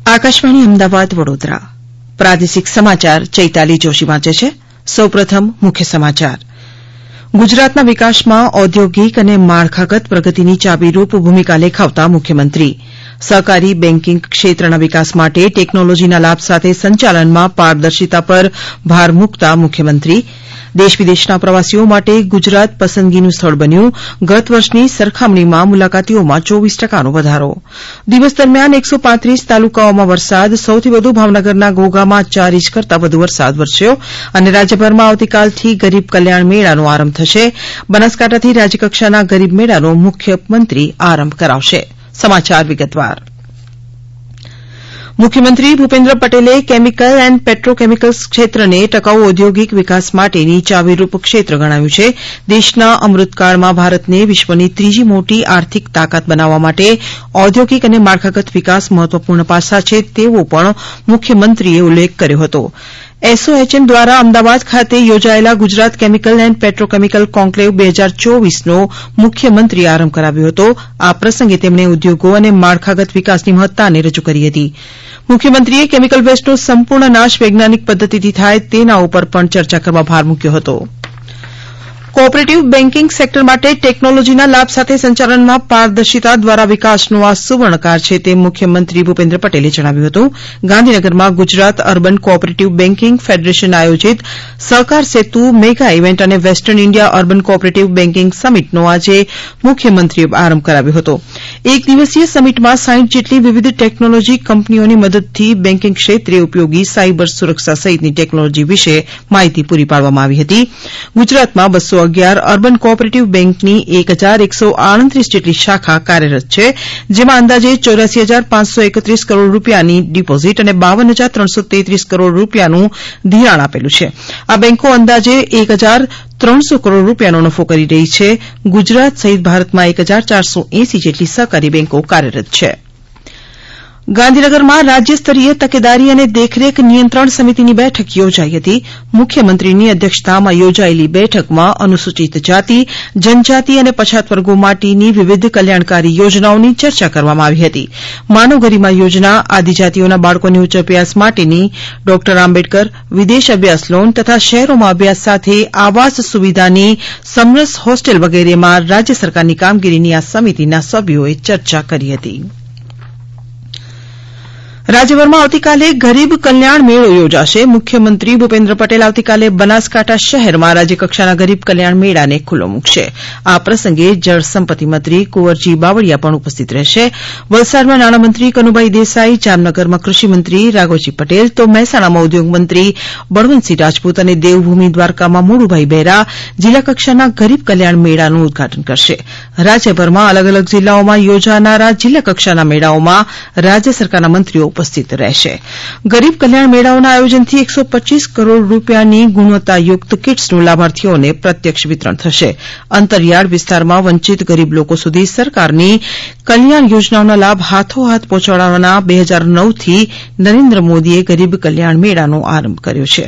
આકાશવાણી અમદાવાદ વડોદરા પ્રાદેશિક સમાચાર ચૈતાલી જોશી વાંચે છે. સૌપ્રથમ મુખ્ય સમાચાર. ગુજરાતના વિકાસમાં ઔદ્યોગિક અને માળખાગત પ્રગતિની ચાવીરૂપ ભૂમિકા લેખાવતા મુખ્યમંત્રી સહકારી બેન્કિંગ ક્ષેત્રના વિકાસ માટે ટેકનોલોજીના લાભ સાથે સંચાલનમાં પારદર્શિતા પર ભાર મૂકતા મુખ્યમંત્રી દેશ વિદેશના પ્રવાસીઓ માટે ગુજરાત પસંદગીનું સ્થળ બન્યું. ગત વર્ષની સરખામણીમાં મુલાકાતીઓમાં 24% વધારો. દિવસ દરમિયાન 135 તાલુકાઓમાં વરસાદ. સૌથી વધુ ભાવનગરના ઘોઘામાં 4 ઇંચ કરતાં વધુ વરસાદ વરસ્યો. અને રાજ્યભરમાં આવતીકાલથી ગરીબ કલ્યાણ મેળાનો આરંભ થશે. બનાસકાંઠાથી રાજ્યકક્ષાના ગરીબ મેળાનો મુખ્યમંત્રી આરંભ કરાવશે. સમાચાર વિગતવાર. મુખ્યમંત્રી ભૂપેન્દ્ર પટેલે કેમિકલ એન્ડ પેટ્રોકેમિકલ્સ ક્ષેત્રને ટકાઉ ઔદ્યોગિક વિકાસ માટેની ચાવીરૂપ ક્ષેત્ર ગણાવ્યું છે. દેશના અમૃતકાળમાં ભારતને વિશ્વની ત્રીજી મોટી આર્થિક તાકાત બનાવવા માટે ઔદ્યોગિક અને માળખાગત વિકાસ મહત્વપૂર્ણ પાસા છે તેવો પણ મુખ્યમંત્રીએ ઉલ્લેખ કર્યો હતો. એસઓએચએમ દ્વારા અમદાવાદ ખાતે યોજાયેલા Gujarat chemical and petrochemical conclave 2024નો મુખ્યમંત્રીએ આરંભ કરાવ્યો હતો. આ પ્રસંગે તેમણે ઉદ્યોગો અને માળખાગત વિકાસની મહત્તાને રજૂ કરી હતી. મુખ્યમંત્રીએ કેમિકલ વેસ્ટનો સંપૂર્ણ નાશ વૈજ્ઞાનિક પદ્ધતિથી થાય તેના ઉપર પણ ચર્ચા કરવા ભાર મૂક્યો હતો. કોઓપરેટિવ બેન્કિંગ સેક્ટર માટે ટેકનોલોજીના લાભ સાથે સંચાલનમાં પારદર્શિતા દ્વારા વિકાસનો આ સુવર્ણકાળ છે તેમ મુખ્યમંત્રી ભૂપેન્દ્ર પટેલે જણાવ્યું હતું. ગાંધીનગરમાં Gujarat urban cooperative banking federation આયોજિત સહકાર સેતુ મેગા ઇવેન્ટ અને western India urban cooperative banking સમિટનો આજે મુખ્યમંત્રીએ આરંભ કરાવ્યો હતો. એક દિવસીય સમિટમાં 60 જેટલી વિવિધ ટેકનોલોજી કંપનીઓની મદદથી બેન્કિંગ ક્ષેત્રે ઉપયોગી સાયબર સુરક્ષા સહિતની ટેકનોલોજી વિશે માહિતી પૂરી પાડવામાં આવી હતી. ગુજરાતમાં 211 અર્બન કોઓપરેટિવ બેન્કની 1138 જેટલી શાખા કાર્યરત છે, જેમાં અંદાજે 84,531 કરોડ રૂપિયાની ડિપોઝિટ અને 52,333 કરોડ રૂપિયાનું ધિરાણ આપેલું છે. આ બેન્કો અંદાજે 1,300 કરોડ રૂપિયાનો નફો કરી રહી છે. ગુજરાત સહિત ભારતમાં 1,480 જેટલી સહકારી બેન્કો કાર્યરત છે. ગાંધીનગરમાં રાજ્યસ્તરીય તકેદારી અને દેખરેખ નિયંત્રણ સમિતિની બેઠક યોજાઈ હતી. મુખ્યમંત્રીની અધ્યક્ષતામાં યોજાયેલી બેઠકમાં અનુસૂચિત જાતિ, જનજાતિ અને પછાત વર્ગો માટેની વિવિધ કલ્યાણકારી યોજનાઓની ચર્ચા કરવામાં આવી હતી. માનવ ગરિમા યોજના, આદિજાતિઓના બાળકોને ઉચ્ચ અભ્યાસ માટેની ડોક્ટર આંબેડકર વિદેશ અભ્યાસ લોન તથા શહેરોમાં અભ્યાસ સાથે આવાસ સુવિધાની સમરસ હોસ્ટેલ વગેરેમાં રાજ્ય સરકારની કામગીરીની આ સમિતિના સભ્યોએ ચર્ચા કરી હતી. રાજ્યભરમાં આવતીકાલે ગરીબ કલ્યાણ મેળો યોજાશે. મુખ્યમંત્રી ભૂપેન્દ્ર પટેલ આવતીકાલે બનાસકાંઠા શહેરમાં રાજ્યકક્ષાના ગરીબ કલ્યાણ મેળાને ખુલ્લો મૂકશે. આ પ્રસંગે જળસંપત્તિ મંત્રી કુંવરજી બાવળિયા પણ ઉપસ્થિત રહેશે. વલસાડમાં નાણામંત્રી કનુભાઈ દેસાઈ, જામનગરમાં કૃષિમંત્રી રાઘવજી પટેલ, તો મહેસાણામાં ઉદ્યોગ મંત્રી બળવંતસિંહ રાજપૂત અને દેવભૂમિ દ્વારકામાં મોડુભાઈ બહેરા જિલ્લા કક્ષાના ગરીબ કલ્યાણ મેળાનું ઉદઘાટન કરશે. રાજ્યભરમાં અલગ અલગ જિલ્લાઓમાં યોજાનારા જિલ્લા કક્ષાના મેળાઓમાં રાજ્ય સરકારના મંત્રીઓ ઉપસ્થિત રહેશે. ગરીબ કલ્યાણ મેળાઓના આયોજનથી 125 કરોડ રૂપિયાની ગુણવત્તાયુક્ત કિટ્સનું લાભાર્થીઓને પ્રત્યક્ષ વિતરણ થશે. અંતરિયાળ વિસ્તારમાં વંચિત ગરીબ લોકો સુધી સરકારની કલ્યાણ યોજનાઓના લાભ હાથોહાથ પહોંચાડવાના 2009થી નરેન્દ્ર મોદીએ ગરીબ કલ્યાણ મેળાનો આરંભ કર્યો છે.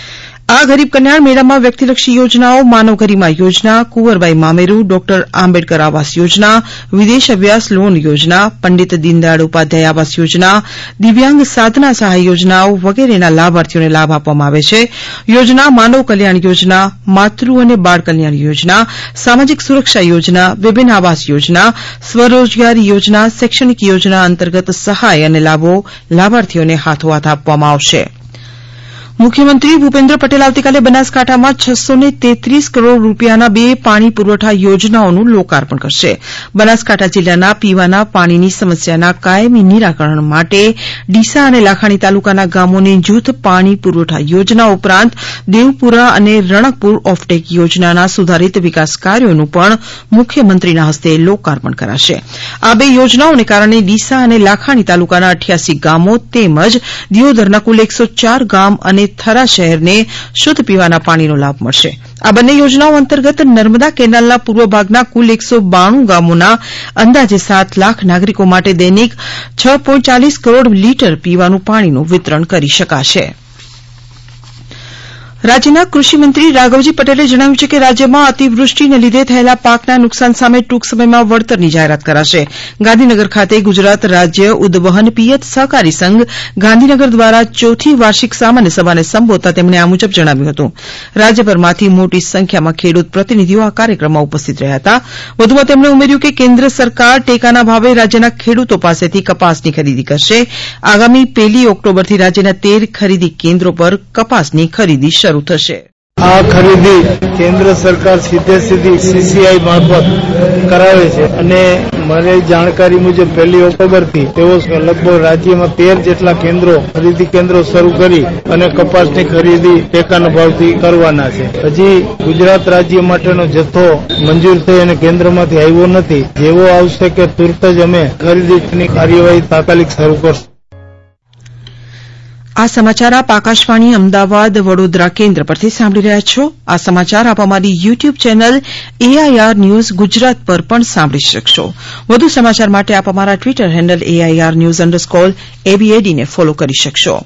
આ ગરીબ કલ્યાણ મેળામાં વ્યક્તિલક્ષી યોજનાઓ, માનવ ગરિમા યોજના, કુંવરબાઈ મામેરુ, ડોક્ટર આંબેડકર આવાસ યોજના, વિદેશ અભ્યાસ લોન યોજના, પંડિત દીનદયાળ ઉપાધ્યાય આવાસ યોજના, દિવ્યાંગ સાધના સહાય યોજનાઓ વગેરેના લાભાર્થીઓને લાભ આપવામાં આવે છે. યોજના માનવ કલ્યાણ યોજના, માતૃ અને બાળ કલ્યાણ યોજના, સામાજિક સુરક્ષા યોજના, વિભિન્ન આવાસ યોજના, સ્વરોજગારી યોજના, શૈક્ષણિક યોજના અંતર્ગત સહાય અને લાભો લાભાર્થીઓને હાથોહાથ આપવામાં આવશે. મુખ્યમંત્રી ભૂપેન્દ્ર પટેલ આવતીકાલે બનાસકાંઠામાં 633 કરોડ રૂપિયાના 2 પાણી પુરવઠા યોજનાઓનું લોકાર્પણ કરશે. બનાસકાંઠા જિલ્લાના પીવાના પાણીની સમસ્યાના કાયમી નિરાકરણ માટે ડીસા અને લાખાણી તાલુકાના ગામોને જૂથ પાણી પુરવઠા યોજના ઉપરાંત દેવપુરા અને રણકપુર ઓફટેક યોજનાના સુધારિત વિકાસ કાર્યોનું પણ મુખ્યમંત્રીના હસ્તે લોકાર્પણ કરાશે. આ 2 યોજનાઓને કારણે ડીસા અને લાખાણી તાલુકાના 88 ગામો તેમજ દિયોદરના કુલ 104 ગામ અને થરા શહેરને શુદ્ધ પીવાના પાણીનો લાભ મળશે. આ બંને યોજનાઓ અંતર્ગત નર્મદા કેનાલના પૂર્વ ભાગના કુલ 192 ગામોના અંદાજે 7 લાખ નાગરિકો માટે દૈનિક 6.40 કરોડ લીટર પીવાનું પાણીનું વિતરણ કરી શકાશે. રાજ્યના કૃષિમંત્રી રાઘવજી પટેલે જણાવ્યું છે કે રાજ્યમાં અતિવૃષ્ટિને લીધે થયેલા પાકના નુકસાન સામે ટૂંક સમયમાં વળતરની જાહેરાત કરાશે. ગાંધીનગર ખાતે ગુજરાત રાજ્ય ઉદવહન પિયત સહકારી સંઘ ગાંધીનગર દ્વારા ચોથી વાર્ષિક સામાન્ય સભાને સંબોધતા તેમણે આ મુજબ જણાવ્યું હતું. રાજ્યભરમાંથી મોટી સંખ્યામાં ખેડૂત પ્રતિનિધિઓ આ કાર્યક્રમમાં ઉપસ્થિત રહ્યા હતા. વધુમાં તેમણે ઉમેર્યું કે કેન્દ્ર સરકાર ટેકાના ભાવે રાજ્યના ખેડૂતો પાસેથી કપાસની ખરીદી કરશે. આગામી 1 ઓક્ટોબરથી રાજ્યના 13 ખરીદી કેન્દ્રો પર કપાસની ખરીદી શરૂ થશે. આ ખરીદી કેન્દ્ર સરકાર સીધી સીસીઆઈ મારફત કરાવે છે અને મારી જાણકારી મુજબ 1 ઓક્ટોબરથી તેઓ લગભગ રાજ્યમાં 13 જેટલા ખરીદી કેન્દ્રો શરૂ કરી અને કપાસની ખરીદી ટેકાના ભાવથી કરવાના છે. હજી ગુજરાત રાજ્ય માટેનો જથ્થો મંજૂર થઈ અને કેન્દ્રમાંથી આવ્યો નથી. જેવો આવશે કે તુરત જ અમે ખરીદીની કાર્યવાહી તાત્કાલિક શરૂ કરશું. આ સમાચાર આપ આકાશવાણી અમદાવાદ વડોદરા કેન્દ્ર પરથી સાંભળી રહ્યા છો. આ સમાચાર આપ અમારી YouTube channel AIR news Gujarat પર પણ સાંભળી શકશો. વધુ સમાચાર માટે આપ અમારા ટ્વિટર હેન્ડલ AIR_ABAD ને ફોલો કરી શકશો.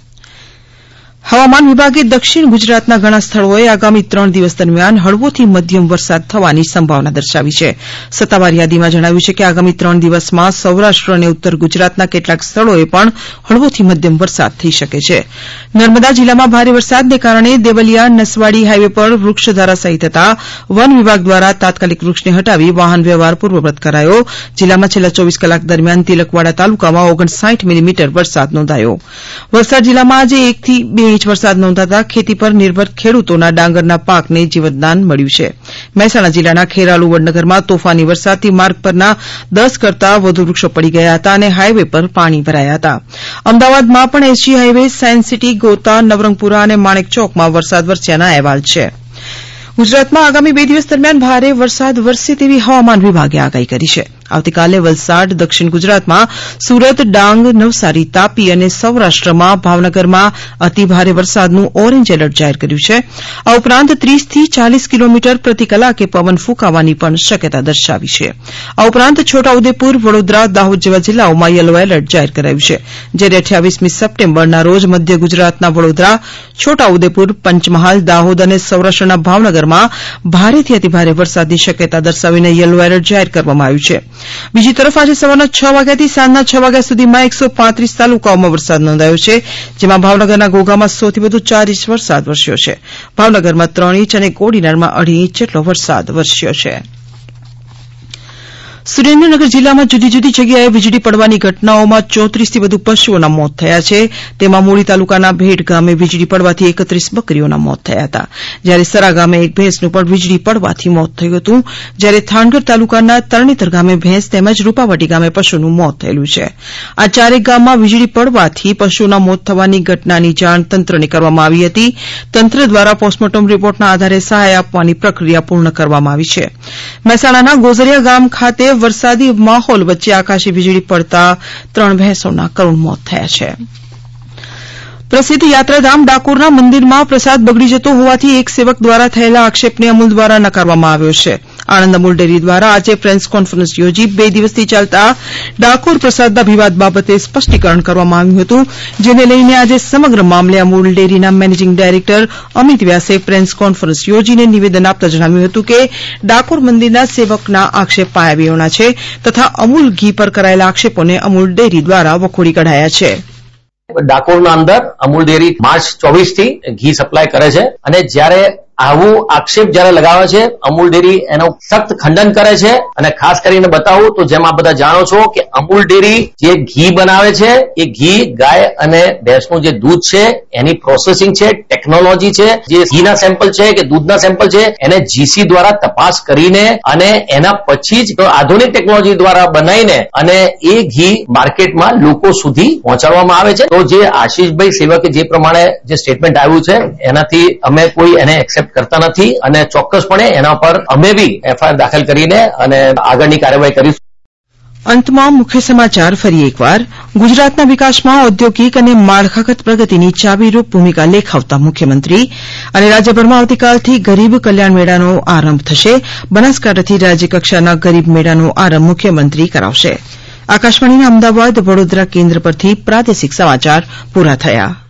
હવામાન વિભાગે દક્ષિણ ગુજરાતના ઘણા સ્થળોએ આગામી 3 દિવસ દરમિયાન હળવોથી મધ્યમ વરસાદ થવાની સંભાવના દર્શાવી છે. સત્તાવાર યાદીમાં જણાવ્યું છે કે આગામી 3 દિવસમાં સૌરાષ્ટ્ર અને ઉત્તર ગુજરાતના કેટલાક સ્થળોએ પણ હળવોથી મધ્યમ વરસાદ થઈ શકે છે. નર્મદા જિલ્લામાં ભારે વરસાદને કારણે દેવલિયા નસવાડી હાઇવે પર વૃક્ષ ધરાશાયી થતાં વન વિભાગ દ્વારા તાત્કાલિક વૃક્ષને હટાવી વાહન વ્યવહાર પૂર્વવત કરાયો. જિલ્લામાં છેલ્લા 24 કલાક દરમિયાન તિલકવાડા તાલુકામાં 59 મિલીમીટર વરસાદ નોંધાયો. વલસાડ જિલ્લામાં આજે 1 થી 2 ઇંચ વરસાદ નોંધાતા ખેતી પર નિર્ભર ખેડૂતોના ડાંગરના પાકને જીવતદાન મળ્યું છે. મહેસાણા જિલ્લાના ખેરાલુ વડનગરમાં તોફાની વરસાદથી માર્ગ પરના 10 કરતાં વધુ વૃક્ષો પડી ગયા હતા અને હાઇવે પર પાણી ભરાયા હતા. અમદાવાદમાં પણ SG highway, science city, Gota, Navrangpura અને માણેક ચોકમાં વરસાદ વરસ્યાના અહેવાલ છે. ગુજરાતમાં આગામી 2 દિવસ દરમિયાન ભારે વરસાદ વરસે તેવી હવામાન વિભાગે આગાહી કરી છે. આવતીકાલે વલસાડ, દક્ષિણ ગુજરાતમાં સુરત, ડાંગ, નવસારી, તાપી અને સૌરાષ્ટ્રમાં ભાવનગરમાં અતિભારે વરસાદનું ઓરેન્જ એલર્ટ જાહેર કર્યું છે. આ ઉપરાંત 30 થી 40 કિલોમીટર પ્રતિ કલાકે પવન ફૂંકાવાની પણ શક્યતા દર્શાવી છે. આ ઉપરાંત છોટાઉદેપુર, વડોદરા, દાહોદ જેવા જિલ્લાઓમાં યલો એલર્ટ જાહેર કરાયું છે. જ્યારે 28મી સપ્ટેમ્બરના રોજ મધ્ય ગુજરાતના વડોદરા, છોટાઉદેપુર, પંચમહાલ, દાહોદ અને સૌરાષ્ટ્રના ભાવનગરમાં ભારેથી અતિભારે વરસાદની શક્યતા દર્શાવીને યલો એલર્ટ જાહેર કરવામાં આવ્યું છે. બીજી તરફ આજે સવારના 6 વાગ્યાથી સાંજના 6 વાગ્યા સુધીમાં 135 તાલુકાઓમાં વરસાદ નોંધાયો છે. જેમાં ભાવનગરના ઘોઘામાં સૌથી વધુ 4 ઇંચ વરસાદ વરસ્યો છે. ભાવનગરમાં 3 ઇંચ અને કોડીનારમાં 2.5 ઇંચ જેટલો વરસાદ વરસ્યો છે. સુરેન્દ્રનગર જિલ્લામાં જુદી જુદી જગ્યાએ વીજળી પડવાની ઘટનાઓમાં 34 થી વધુ પશુઓના મોત થયા છે. તેમાં મૂળી તાલુકાના ભેડ ગામે વીજળી પડવાથી 31 બકરીઓના મોત થયા હતા. જ્યારે સરા ગામે એક ભેંસનું પણ વીજળી પડવાથી મોત થયું હતું. જ્યારે થાનગઢ તાલુકાના તરણેતર ગામે ભેંસ તેમજ રૂપાવટી ગામે પશુનું મોત થયેલું છે. આ ચારેક ગામમાં વીજળી પડવાથી પશુઓના મોત થવાની ઘટનાની જાણ તંત્રને કરવામાં આવી હતી. તંત્ર દ્વારા પોસ્ટમોર્ટમ રિપોર્ટના આધારે સહાય આપવાની પ્રક્રિયા પૂર્ણ કરવામાં આવી છે. મહેસાણાના ગોઝરિયા ગામ ખાતે વરસાદી માહોલ વચ્ચે આકાશી વીજળી પડતા 3 ભેંસોના કરુણ મોત થયા છે. પ્રસિદ્ધ યાત્રાધામ ડાકોરના મંદિરમાં પ્રસાદ બગડી જતો હોવાથી એક સેવક દ્વારા થયેલા આક્ષેપને અમૂલ દ્વારા નકારવામાં આવ્યો છે. આણંદ અમૂલ ડેરી દ્વારા આજે પ્રેસ કોન્ફરન્સ યોજી 2 દિવસથી ચાલતા ડાકોર પ્રસાદના વિવાદ બાબતે સ્પષ્ટીકરણ કરવામાં આવ્યું હતું. જેને લઈને આજે સમગ્ર મામલે અમૂલ ડેરીના મેનેજિંગ ડાયરેક્ટર અમિત વ્યાસે પ્રેસ કોન્ફરન્સ યોજીને નિવેદન આપતા જણાવ્યું હતું કે ડાકોર મંદિરના સેવકના આક્ષેપ પાયાવિહોણા છે તથા અમૂલ ઘી પર કરાયેલા આક્ષેપોને અમૂલ ડેરી દ્વારા વખોડી કઢાયા છે. ડાકોરના અંદર અમૂલ ડેરી માર્ચ 24 થી ઘી સપ્લાય કરે છે અને જ્યારે આવું આક્ષેપ જયારે લગાવે છે અમૂલ ડેરી એનો સખ્ત ખંડન કરે છે. અને ખાસ કરીને બતાવું તો જેમ આપ બધા જાણો છો કે અમૂલ ડેરી જે ઘી બનાવે છે એ ઘી ગાય અને ભેંસનું જે દૂધ છે એની પ્રોસેસિંગ છે, ટેકનોલોજી છે, જે ઘીના સેમ્પલ છે કે દૂધના સેમ્પલ છે એને GC દ્વારા તપાસ કરીને અને એના પછી જ આધુનિક ટેકનોલોજી દ્વારા બનાવીને અને એ ઘી માર્કેટમાં લોકો સુધી પહોંચાડવામાં આવે છે. તો જે આશીષભાઈ સેવકે જે પ્રમાણે જે સ્ટેટમેન્ટ આવ્યું છે એનાથી અમે કોઈ એને એક્સેપ્ટ કરતા નથી અને ચોક્કસપણે એના પર અમે બી FIR દાખલ કરીને અને આગળની કાર્યવાહી કરીશું. અંતમાં મુખ્ય સમાચાર ફરી એકવાર. ગુજરાતના વિકાસમાં ઔદ્યોગિક અને માળખાગત પ્રગતિની ચાવીરૂપ ભૂમિકા લેખાવતા મુખ્યમંત્રી અને રાજ્યભરમાં આવતીકાલથી ગરીબ કલ્યાણ મેળાનો આરંભ થશે. બનાસકાંઠાથી રાજ્યકક્ષાના ગરીબ મેળાનો આરંભ મુખ્યમંત્રી કરાવશે. આકાશવાણીના અમદાવાદ વડોદરા કેન્દ્ર પરથી પ્રાદેશિક સમાચાર પૂરા થયા.